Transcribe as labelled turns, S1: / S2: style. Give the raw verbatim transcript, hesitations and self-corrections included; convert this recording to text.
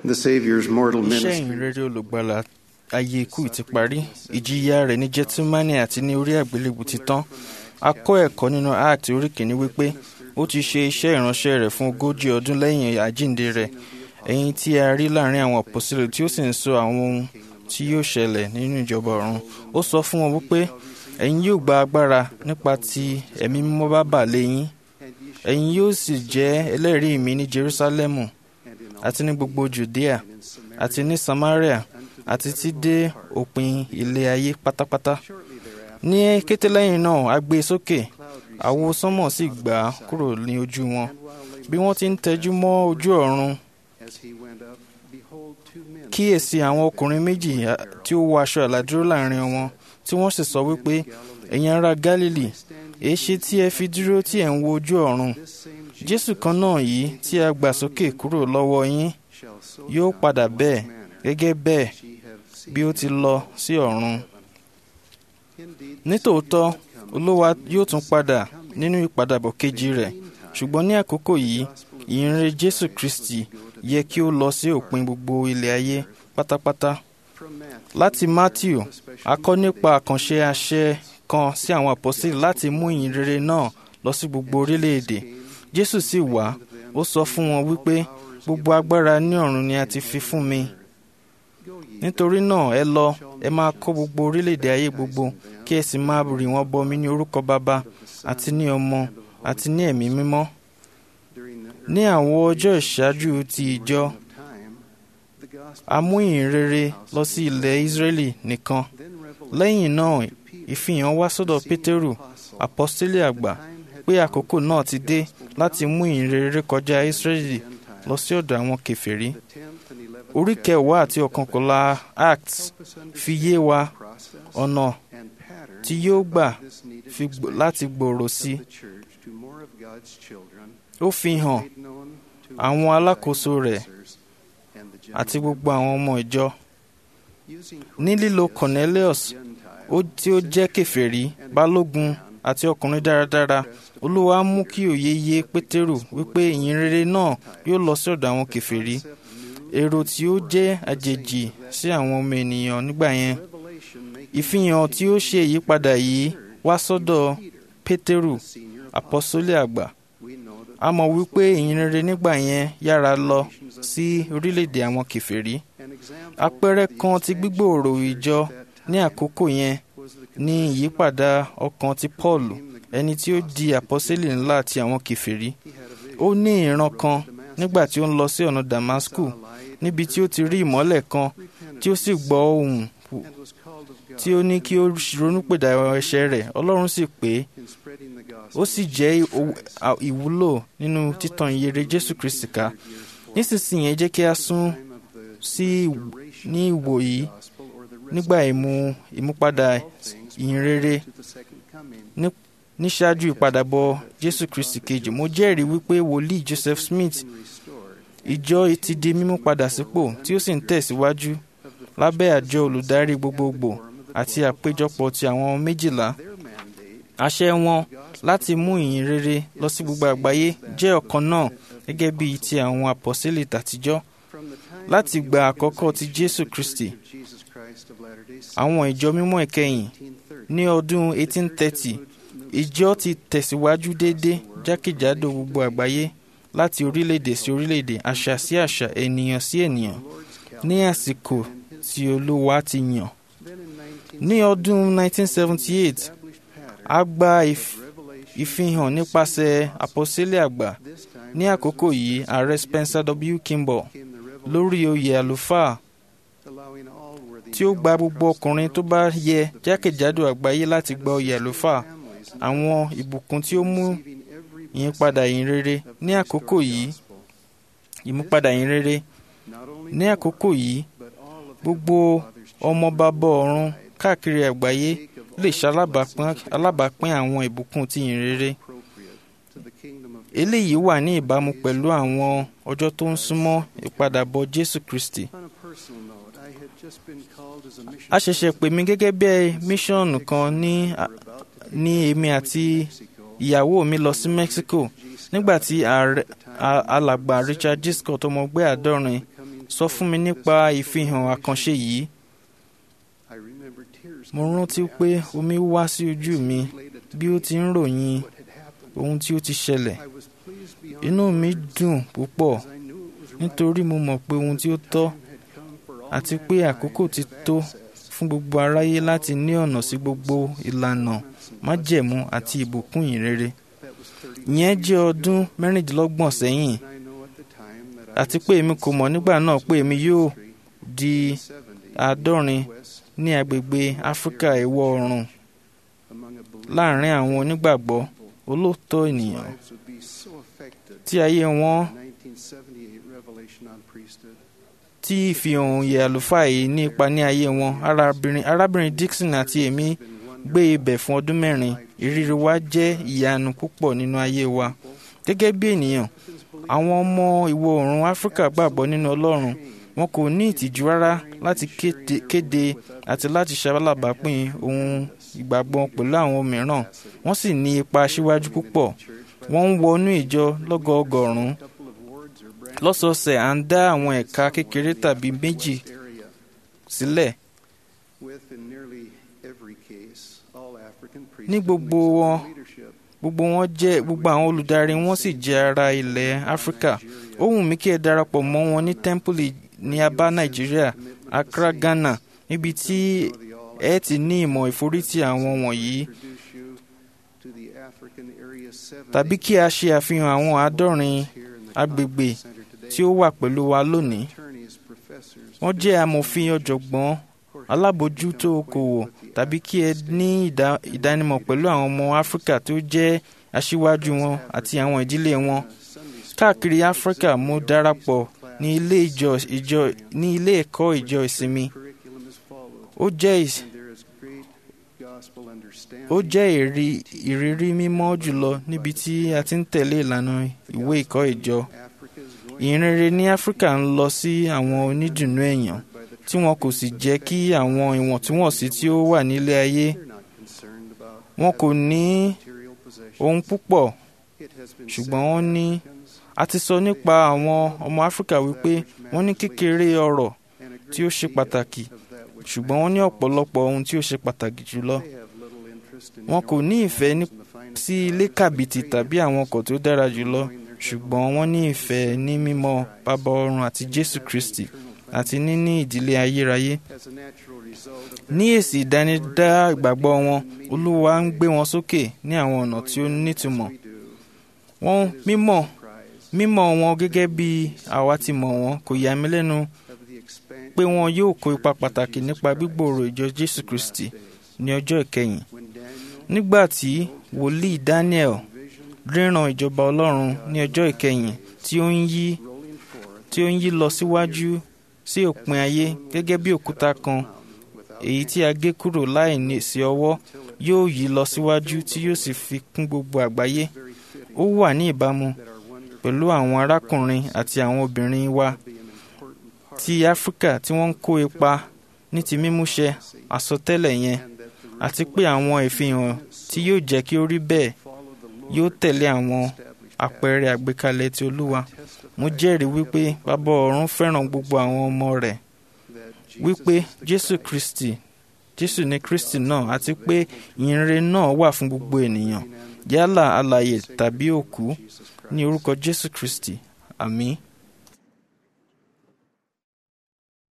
S1: The Savior's mortal
S2: iṣẹ́
S1: ministry
S2: ìhìnrere olùgbàlà ayé ikú ti parí. Ìjìyà rẹ̀ ní Gẹ́tímánì àti ní orí àgbélébù ti tán. A kọ́ ẹ̀kọ́ nínú Áàtì orí kìíní wípé ó ti ṣe iṣẹ́ ìránṣẹ́ rẹ̀ fún ogójì ọdún lẹ́yìn àjíǹde rẹ̀, èyí tí a rí láàrin àwọn àpọ́sítélì tí ó sì ń sọ àwọn ohun tí yóò ṣẹlẹ̀ nínú ìjọba ọ̀run. Ó sọ fún wọn wípé ẹ̀yin yóò gba agbára nípa tí ẹ̀mí mímọ́ bá bà lé yín. Ẹ̀yin yóò sì jẹ́ ẹlẹ́rìí mi ní Jerúsálẹ́mù àti ní gbogbo Jùdíà àti ní Samaria àti tí dé òpin ilẹ̀ ayé pátápátá. Ní kété lẹ́yìn náà a gbé e sókè, àwo sánmọ̀ sì gbà á kúrò ní ojú wọn. Bí wọ́n ti ń tẹjú mọ́ ojú ọ̀run, kíyèsí àwọn ọkùnrin méjì tí ó wọ aṣọ àlà dúró láàrin wọn, tí wọ́n sì sọ wípé, ẹ̀yin ará Gálílì, èéṣe tí ẹ fi dúró tí ẹ̀ ń wo ojú ọ̀run? Jésù kan náà yìí tí a gbà sókè kúrò lọ́wọ́ yín yóò padà bẹ́ẹ̀ gẹ́gẹ́ bẹ́ẹ̀ bí ó ti lọ sí ọ̀run. Nítòótọ́, Olúwa yóò tún padà nínú ìpadàbọ̀ kejì rẹ̀, ṣùgbọ́n ní àkókò yìí, ìyìnrere Jésù Kristi yẹ kí ó lọ sí òpin gbogbo ilẹ̀ ayé pátápátá. Láti Mátíù, a kọ́ nípa àkànṣe àṣẹ kan sí àwọn àpọ́sítélì láti mú ìyìnrere náà lọ sí gbogbo orílẹ̀-èdè. Jésù sì wá, ó sọ fún wọn wípé gbogbo agbára ní ọ̀run ni a ti fi fún mi. Nítorí náà ẹ lọ, ẹ máa kọ́ gbogbo orílẹ̀-èdè ayé gbogbo, kí ẹ sì máa rì wọ́n bọmi ní orúkọ Baba àti ní Ọmọ àti ní Ẹ̀mí Mímọ́. Ní àwọn ọjọ́ ìṣáájú ti ìjọ, a mú ìhìnrere lọ sí ilẹ̀ Ísírẹ́lì nìkan. Lẹ́yìn náà, ìfihàn wá sọ́dọ̀ Pétérù, àpọ́sítélì àgbà, pé àkókò náà ti dé láti mú ìhìnrere kọjá Ísírẹ́lì lọ sí ọ̀dọ̀ àwọn kèfèrí. Orí kẹwàá àti ọ̀kànkọ̀lá Acts fi yé wa ọ̀nà tí yóò gbà láti gbòòrò sí. Ó fi hàn àwọn alákòóso rẹ̀ àti gbogbo àwọn ọmọ ìjọ. Ní lílo Cornelius, ó tí ó jẹ́ kèfèrí, balógun àti ọkùnrin dáradára, Olúwa mú kí òye yé Pétérù wípé ìyìnrere náà yóò lọ sí ọ̀dọ̀ àwọn kèfèrí, èrò tí ó jẹ́ àjèjì sí àwọn ọmọ ènìyàn nígbà yẹn. Ìfihàn tí ó ṣe ìyípadà yìí wá sọ́dọ̀ Pétérù, àpọ́sítélì àgbà. A mọ̀ wípé ìyìnrere nígbà yẹn yára lọ sí orílẹ̀-èdè àwọn kèfèrí. Àpẹẹrẹ kan ti gbígbòòrò ìjọ ní àkókò yẹn ní ìyípadà ọkàn ti Pọ́ọ̀lù, ẹni tí ó di àpọ́sítélì ńlá ti àwọn kèfèrí. Ó ní ìran kan nígbà tí ó ń lọ sí ọ̀nà Damasku, níbi tí ó ti rí ìmọ́lẹ̀ kan tí ó sì gbọ́ ohùn tí ó ní kí ó ronúpìwàdà ẹ̀ṣẹ̀ rẹ̀. Ọlọ́run sì pè é, ó sì jẹ́ ìwúlò nínú títan ìyìnrere Jésù Kristi ká. Nísinsìnyí ẹ jẹ́ kí a sún sí ní ìwò yìí nígbà ìmúpadà ìyìnrere ní ṣáájú ìpadàbọ̀ Jésù Kristi kejì. Mo jẹ́rìí wípé wòlíì Joseph Smith ìjọ ti di mímú padà sípò tí ó sì ń tẹ̀síwájú lábẹ́ àjọ olùdarí gbogbogbò àti àpéjọpọ̀ ti àwọn méjìlá. Àṣẹ wọn láti mú ìyìnrere lọ sí gbogbo àgbáyé jẹ́ ọ̀kan náà gẹ́gẹ́ bí ti àwọn àpọ́sítélì tàtijọ́. Láti ìgbà àkọ́kọ́ ti Jésù Kristi, àwọn ìjọ mímọ́ ìkẹyìn ní ọdún eighteen thirty, ìjọ ti tẹ̀síwájú déédéé jákèjádò gbogbo àgbáyé, láti orílẹ̀-èdè sí orílẹ̀-èdè, àṣà sí àṣà, ènìyàn sí ènìyàn, ní àsìkò tí Olúwa ti yàn. Ní ọdún nineteen seventy-eight, a gba ìfihàn nípasẹ̀ àpọ́sítélì àgbà. Ní àkókò yìí, ààrẹ Spencer W. Kimball lórí oyè àlùfáà, tí ó gba gbogbo ọkùnrin tó bá yẹ jákèjádò àgbáyé láti gba oyè àlùfáà. Àwọn ìbùkún tí ó mú ìyípadà ìyìnrere ní àkókò yìí ìmúpadà ìyìnrere ní àkókò yìí gbogbo ọmọ bàbá ọ̀run káàkiri àgbáyé lè ṣalábàápín àwọn ìbùkún ti ìyìnrere. Eléyìí wà ní ìbámu pẹ̀lú àwọn ọjọ́ tó ń súnmọ́ ìpadàbọ̀ Jésù Kristi. A ṣẹ̀ṣẹ̀ pè mí gẹ́gẹ́ bí míṣọ́ọ̀nù kan ní ní èmi àti ìyàwó mi lọ sí Mexico nígbà tí alàgbà Richard G. Scott ọmọ ẹgbẹ́ àádọ́rin sọ fún mi nípa ìfihàn àkànṣe yìí. Mo rántí pé omi wá sí ojú mi bí ó ti ń ròyìn ohun tí ó ti ṣẹlẹ̀. Inú mi dùn púpọ̀ nítorí mo mọ̀ pé ohun tí ó tọ́ àti pé àkókò ti tó fún gbogbo aráyé láti ní ọ̀nà sí gbogbo ìlànà májẹ̀mú àti ìbùkún ìrere. Ìyẹn jẹ́ ọdún mẹ́rìndínlọ́gbọ̀n sẹ́yìn, àti pé èmi kò mọ̀ nígbà náà pé èmi yóò di àádọ́rin ní agbègbè Áfíríkà ìwọ̀ oòrùn láàrin àwọn onígbàgbọ́ olóòótọ́ ènìyàn tí ayé wọn tí ìfihàn òye àlùfáà yìí ní ipa ní ayé wọn. Arábìnrin arábìnrin Dixon àti èmi gbé ibẹ̀ fún ọdún mẹ́rin. Ìrírí wa jẹ́ ìyanu púpọ̀ nínú ayé wa. Gẹ́gẹ́ bí ènìyàn, àwọn ọmọ ìwọ̀ oòrùn Áfíríkà gbàgbọ́ nínú Ọlọ́run. Wọn kò ní ìtìjú rárá láti kéde àti láti ṣalábàápín ohun ìgbàgbọ́ pẹ̀lú àwọn mìíràn. Wọ́n sì ní ipa aṣíwájú púpọ̀. Wọ́n ń wọnú ìjọ lọ́gọọgọ́rùn-ún. Lọ́sọ̀ọ̀sẹ̀ à ń dá àwọn ẹ̀ka kékeré tàbí méjì sílẹ̀. Ní gbogbo wọn, gbogbo wọn jẹ́ gbogbo àwọn olùdarí wọn sì jẹ́ ará ilẹ̀ Áfíríkà. Ó wù mí kí ẹ darapọ̀ mọ́ wọn ní tẹ́ḿpìlì ní Aba, Nàìjíríà, Accra, Ghana, níbi tí ẹ ti ní ìmọ̀ ìforítì àwọn wọ̀nyí. Tàbí kí a ṣe àfihàn àwọn àádọ́rin agbègbè tí ó wà pẹ̀lú wa lónìí. Wọ́n jẹ́ amòfin, ọ̀jọ̀gbọ́n, alábòójútó okòwò, tàbí kí ẹ ní ìdánimọ̀ pẹ̀lú àwọn ọmọ Áfíríkà tó jẹ́ aṣíwájú wọn àti àwọn ìdílé wọn. Káàkiri Áfíríkà mo darapọ̀ ní ilé ìjọ ìjọ ní ilé ẹ̀kọ́ ìjọ ìsinmi. Ó jẹ́ ó jẹ́ ìrírí mímọ́ jùlọ níbi tí a ti ń tẹ̀lé ìlànà ìwé ìkọ́ ìjọ. Ìhìnrere ní Áfíríkà ń lọ sí àwọn onídùnnú èèyàn tí wọn kò sì jẹ́ kí àwọn ìwọ̀ntúnwọ̀nsí tí ó wà nílé ayé. Wọn kò ní ohun púpọ̀, ṣùgbọ́n wọ́n ní. A ti sọ nípa àwọn ọmọ Áfíríkà wípé wọ́n ní kékeré ọrọ̀ tí ó ṣe pàtàkì, ṣùgbọ́n wọ́n ní ọ̀pọ̀lọpọ̀ ohun tí ó ṣe pàtàkì jùlọ. Wọn kò ní ìfẹ́ sí ilé kàbìtì tàbí àwọn ọkọ̀ tó dára jùlọ, ṣùgbọ́n wọ́n ní ìfẹ́ ní mímọ̀ Baba ọ̀run àti Jésù Kristi àti níní ìdílé ayérayé. Ní èsì ìdánidá ìgbàgbọ́ wọn, Olúwa ń gbé wọn sókè ní àwọn ọ̀nà tí ó nítumọ̀. Wọ́n mímọ̀ mímọ̀ wọn gẹ́gẹ́ bí àwa ti mọ̀ wọ́n kò yà mí lẹ́nu pé wọn yóò kó ipa pàtàkì nípa gbígbòòrò ìjọ Jésù Kristi ní ọjọ́ ìkẹyìn. Nígbà tí wòlíì Daniel ríran ìjọba Ọlọ́run ní ọjọ́ ìkẹyìn tí ó ń yí tí ó ń yí lọ síwájú sí òpin ayé gẹ́gẹ́ bí òkúta kan èyí tí a gé kúrò láì ní sí ọwọ́ yóò yí lọ síwájú tí yóò sì fi kún gbogbo àgbáyé. Ó wà ní ìbámu pẹ̀lú àwọn arákùnrin àti àwọn obìnrin wa ti Áfíríkà tí wọ́n ń kó ipa ní ti mímúṣẹ àsọtẹ́lẹ̀ yẹn, àti pé àwọn ìfihàn tí yóò jẹ́ kí ó rí bẹ́ẹ̀ yóò tẹ̀lé àwọn àpẹẹrẹ àgbékalẹ̀ ti Olúwa. Mo jẹ́rìí wípé Baba ọ̀run fẹ́ràn gbogbo àwọn ọmọ rẹ̀, wípé Jésù Kristi Jésù ni Kristi náà, àti pé ìyìnrere náà wà fún gbogbo ènìyàn, yálà alààyè tàbí òkú, ní orúkọ Jésù Kristi. Àmín.